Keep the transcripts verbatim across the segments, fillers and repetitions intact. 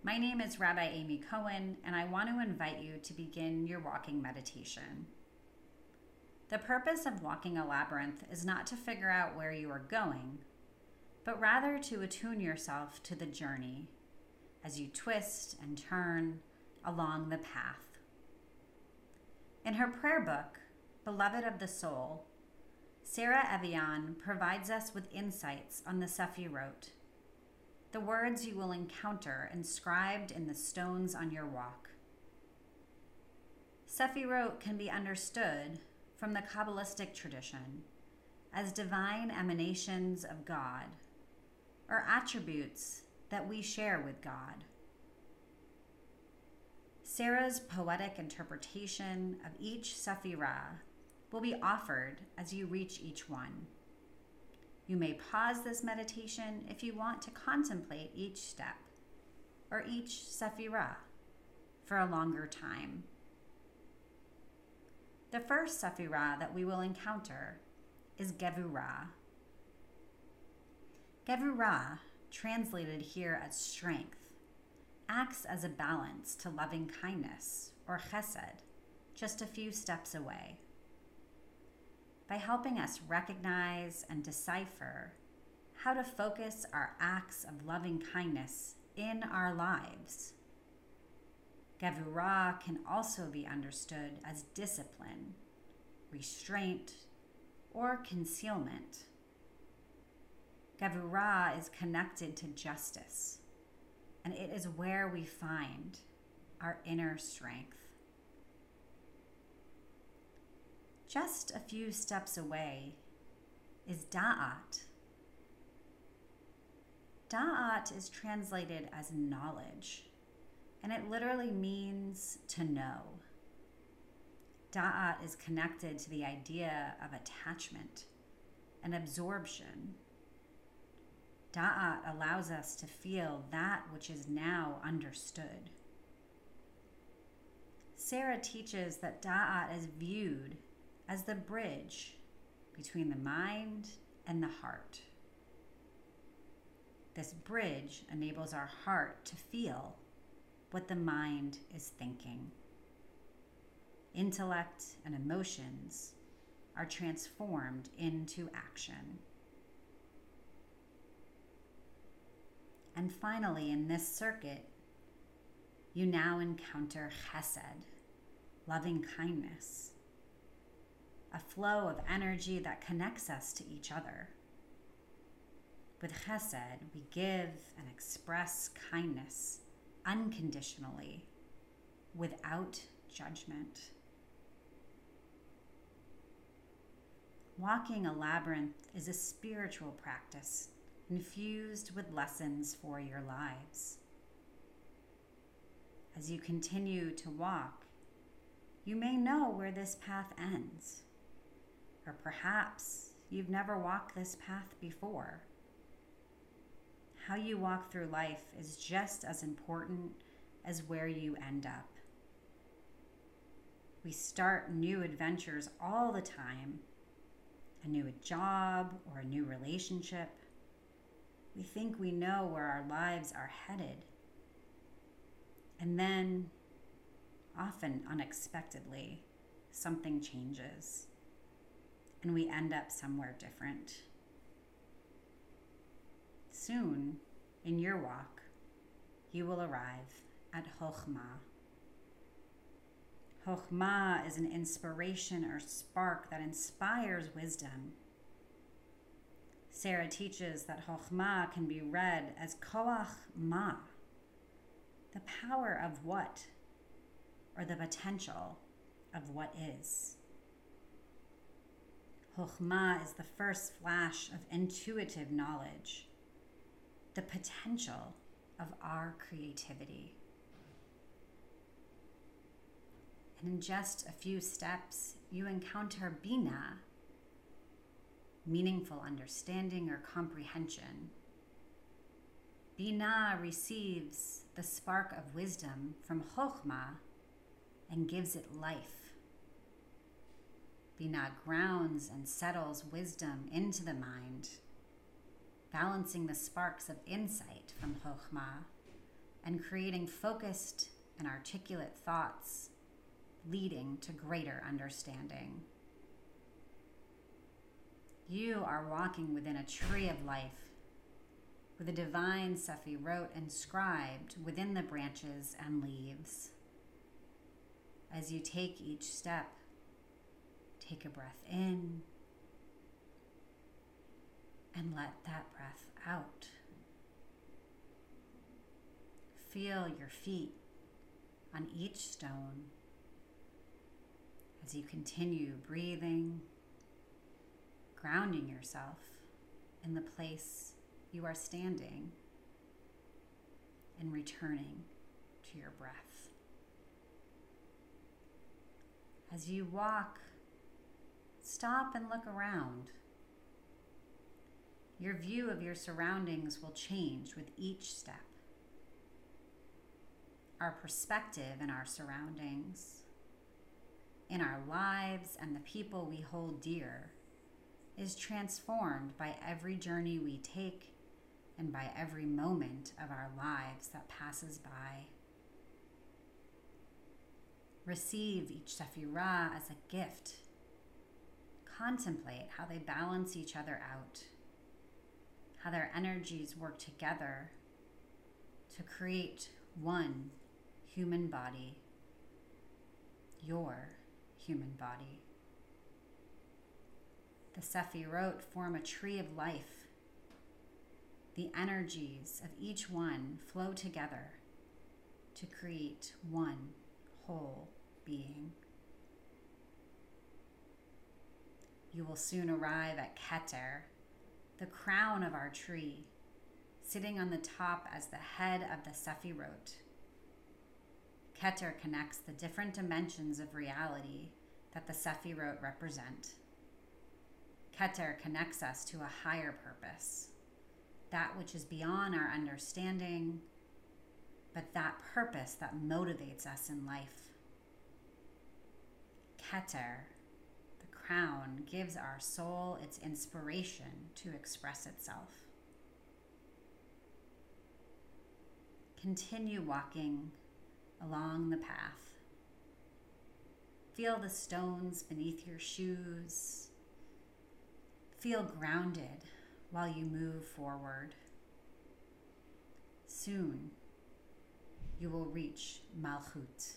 My name is Rabbi Amy Cohen, and I want to invite you to begin your walking meditation. The purpose of walking a labyrinth is not to figure out where you are going, but rather to attune yourself to the journey as you twist and turn along the path. In her prayer book, Beloved of the Soul, Sarah Evian provides us with insights on the Sefirot, the words you will encounter inscribed in the stones on your walk. Sefirot can be understood from the Kabbalistic tradition as divine emanations of God, or attributes that we share with God. Sarah's poetic interpretation of each Sephirah will be offered as you reach each one. You may pause this meditation if you want to contemplate each step or each Sephirah for a longer time. The first Sephirah that we will encounter is Gevurah. Gevurah, translated here as strength, acts as a balance to loving kindness, or chesed, just a few steps away. By helping us recognize and decipher how to focus our acts of loving kindness in our lives. Gevurah can also be understood as discipline, restraint, or concealment. Gevurah is connected to justice, and it is where we find our inner strength. Just a few steps away is Da'at. Da'at is translated as knowledge, and it literally means to know. Da'at is connected to the idea of attachment and absorption. Da'at allows us to feel that which is now understood. Sarah teaches that Da'at is viewed as the bridge between the mind and the heart. This bridge enables our heart to feel what the mind is thinking. Intellect and emotions are transformed into action. And finally, in this circuit, you now encounter chesed, loving kindness, a flow of energy that connects us to each other. With chesed, we give and express kindness unconditionally, without judgment. Walking a labyrinth is a spiritual practice infused with lessons for your lives. As you continue to walk, you may know where this path ends. Or perhaps you've never walked this path before. How you walk through life is just as important as where you end up. We start new adventures all the time, a new job or a new relationship. We think we know where our lives are headed. And then, often unexpectedly, something changes, and we end up somewhere different. Soon, in your walk, you will arrive at Chokhmah. Chokhmah is an inspiration or spark that inspires wisdom. Sarah teaches that Chokhmah can be read as Koach Ma, the power of what, or the potential of what is. Chokhmah is the first flash of intuitive knowledge, the potential of our creativity. And in just a few steps, you encounter Bina, meaningful understanding or comprehension. Bina receives the spark of wisdom from Chokhmah and gives it life. Bina grounds and settles wisdom into the mind, balancing the sparks of insight from Chokhmah and creating focused and articulate thoughts, leading to greater understanding. You are walking within a tree of life, with a divine Sephirot inscribed within the branches and leaves. As you take each step, take a breath in and let that breath out. Feel your feet on each stone as you continue breathing, grounding yourself in the place you are standing and returning to your breath. As you walk, stop and look around. Your view of your surroundings will change with each step. Our perspective in our surroundings, in our lives and the people we hold dear, is transformed by every journey we take and by every moment of our lives that passes by. Receive each Sephirah as a gift. Contemplate how they balance each other out, how their energies work together to create one human body, your human body. The Sephirot form a tree of life. The energies of each one flow together to create one whole being. You will soon arrive at Keter, the crown of our tree, sitting on the top as the head of the Sephirot. Keter connects the different dimensions of reality that the Sephirot represent. Keter connects us to a higher purpose, that which is beyond our understanding, but that purpose that motivates us in life. Keter, the crown, gives our soul its inspiration to express itself. Continue walking along the path. Feel the stones beneath your shoes. Feel grounded while you move forward. Soon, you will reach Malchut.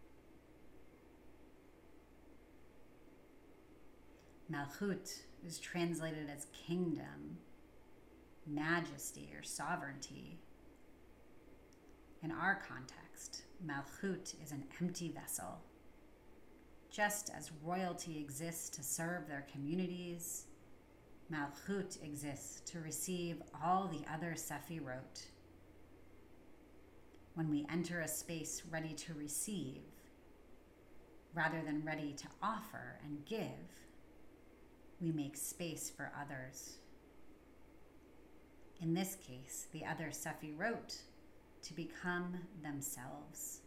Malchut is translated as kingdom, majesty, or sovereignty. In our context, Malchut is an empty vessel. Just as royalty exists to serve their communities, Malchut exists to receive all the other Sephirot. When we enter a space ready to receive, rather than ready to offer and give, we make space for others. In this case, the other Sephirot to become themselves.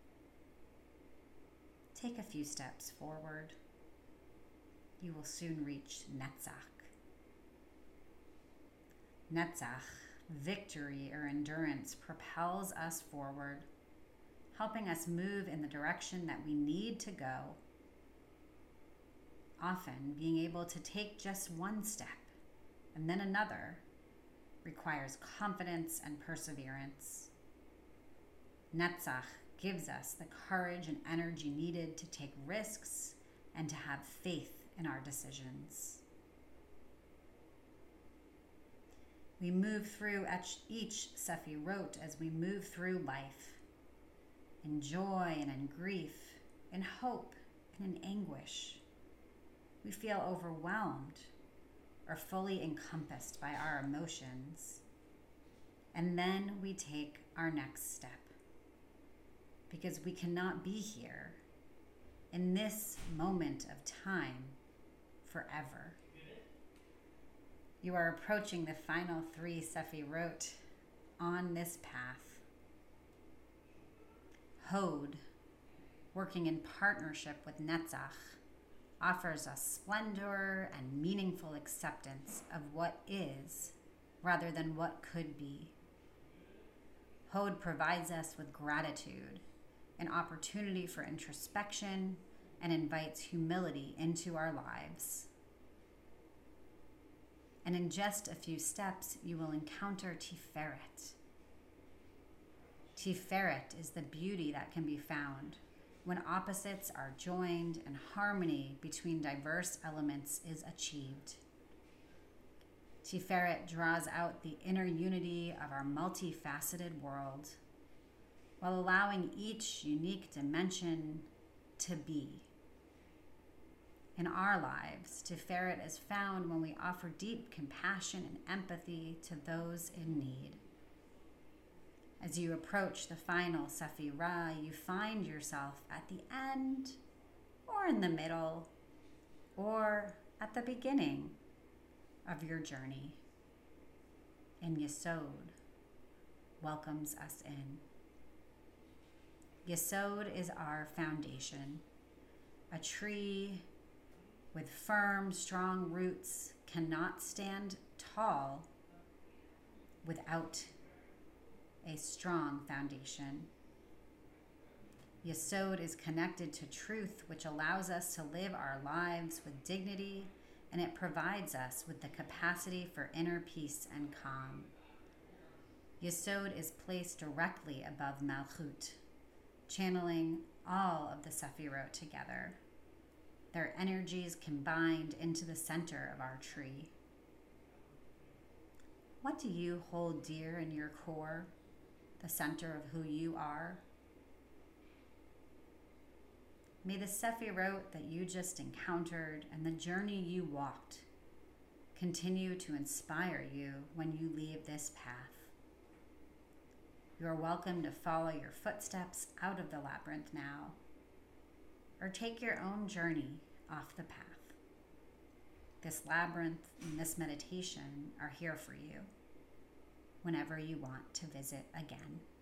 Take a few steps forward. You will soon reach Netzach. Netzach, victory or endurance, propels us forward, helping us move in the direction that we need to go. Often, being able to take just one step and then another requires confidence and perseverance. Netzach gives us the courage and energy needed to take risks and to have faith in our decisions. We move through each Sephirot as we move through life, in joy and in grief, in hope and in anguish. We feel overwhelmed or fully encompassed by our emotions. And then we take our next step, because we cannot be here in this moment of time forever. You are approaching the final three Sephirot on this path. Hod, working in partnership with Netzach, offers us splendor and meaningful acceptance of what is rather than what could be. Hod provides us with gratitude, an opportunity for introspection, and invites humility into our lives. And in just a few steps, you will encounter Tiferet. Tiferet is the beauty that can be found when opposites are joined and harmony between diverse elements is achieved. Tiferet draws out the inner unity of our multifaceted world while allowing each unique dimension to be. In our lives, Tiferet is found when we offer deep compassion and empathy to those in need. As you approach the final Sefirah, you find yourself at the end, or in the middle, or at the beginning of your journey. And Yesod welcomes us in. Yesod is our foundation. A tree with firm, strong roots cannot stand tall without a strong foundation. Yesod is connected to truth, which allows us to live our lives with dignity, and it provides us with the capacity for inner peace and calm. Yesod is placed directly above Malchut, channeling all of the Sefirot together, their energies combined into the center of our tree. What do you hold dear in your core, the center of who you are? May the Sefirot that you just encountered and the journey you walked continue to inspire you when you leave this path. You are welcome to follow your footsteps out of the labyrinth now, or take your own journey off the path. This labyrinth and this meditation are here for you whenever you want to visit again.